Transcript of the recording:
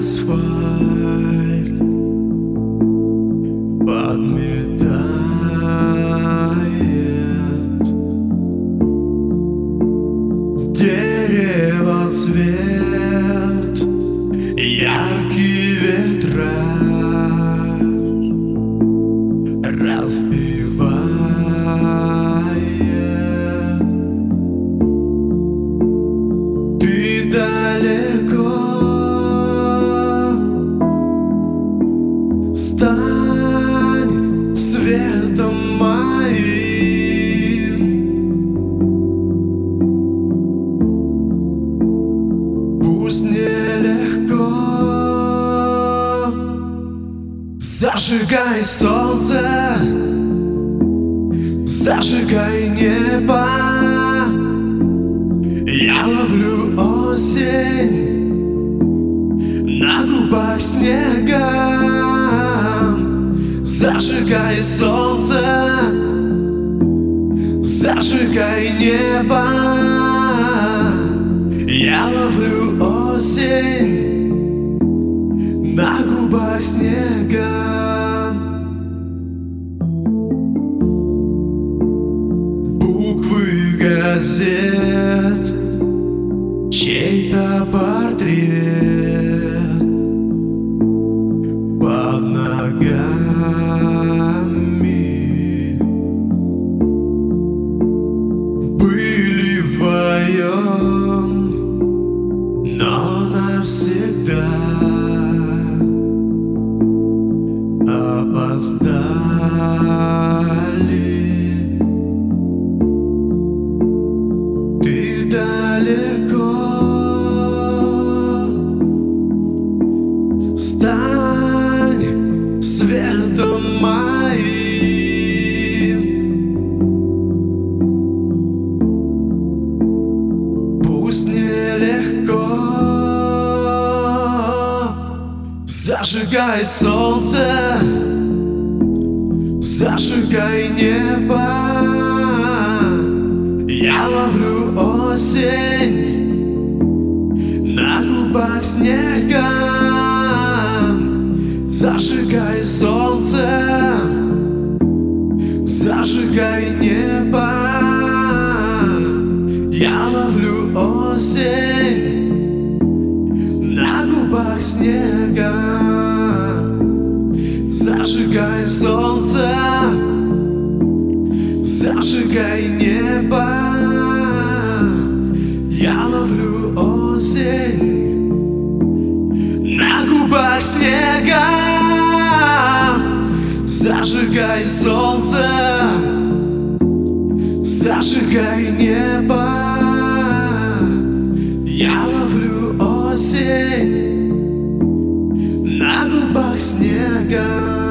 асфальт подметает дерево цвет, яркий ветра разбивает. Ты далеко, стань светом моим. Пусть нелегко, зажигай солнце, зажигай небо. Я ловлю осень на губах снега. Зажигай солнце, зажигай небо. Я ловлю осень на губах снега. Буквы газет, чей-то портрет под ногами. Были вдвоем, но навсегда опоздали. Ты далеко, стань светом моим. Пусть нелегко, зажигай солнце, зажигай небо. Я ловлю осень на губах снега. Зажигай солнце, зажигай небо. Я ловлю осень на губах снега. Зажигай солнце, зажигай небо. Я ловлю осень на губах снега. Зажигай солнце, зажигай небо. Я ловлю осень на губах снега.